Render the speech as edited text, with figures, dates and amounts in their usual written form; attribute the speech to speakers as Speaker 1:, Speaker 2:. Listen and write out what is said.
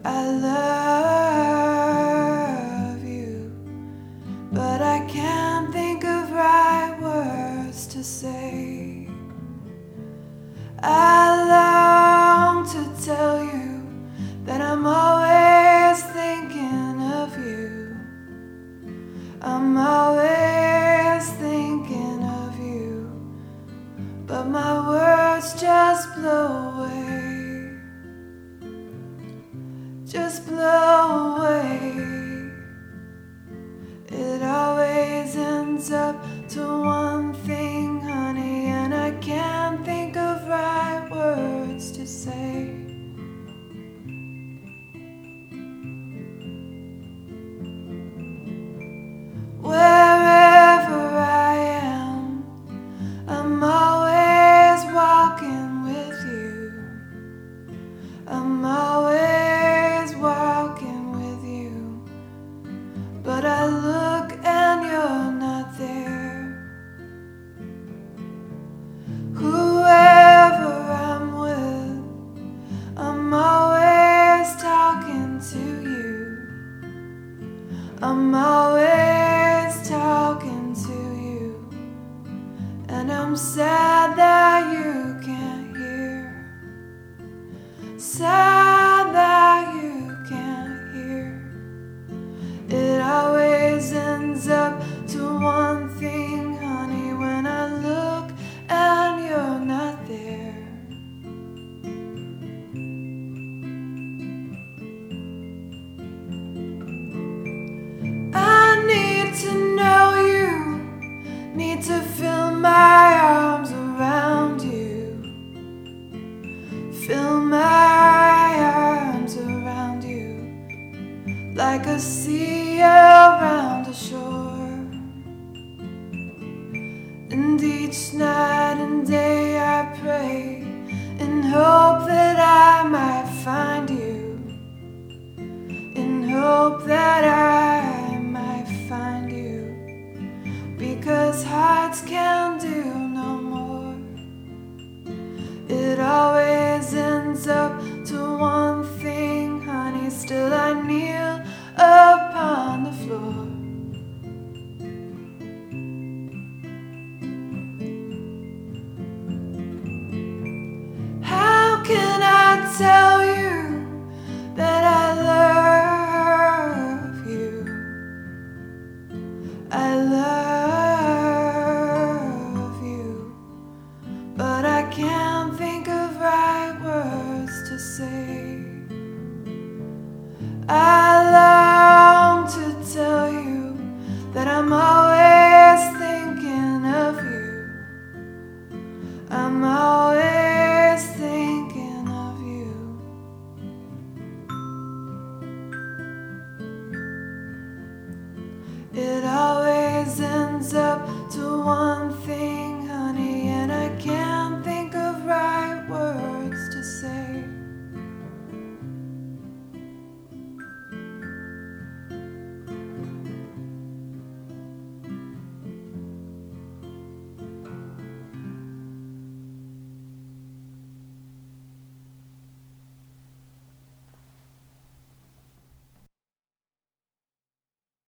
Speaker 1: I love you, but I can't think of right words to say. I long to tell you that I'm always thinking of you. I'm always thinking of you, but my words just blow away. Just blow away. It always ends up to one thing, honey, and I can't think of right words to say. Wherever I am, I'm always walking with you. I'm always walking with you, but I look and you're not there. Whoever I'm with, I'm always talking to you. I'm always talking to you, and I'm sad that you can't hear. Sad that you can't hear. It always ends up to one thing, honey, when I look and you're not there. I need to know you, need to feel my arms around you, feel my arms around you, like a sea around a shore. And each night and day I pray in hope that I might find you, in hope that I might find you, because hearts can do no more. It always ends up to one thing, honey, still I kneel upon the floor. How can I tell you that I love you? I love you, but I can't think of right words to say. I long to tell you that I'm always thinking of you. I'm always thinking of you. It always ends up to one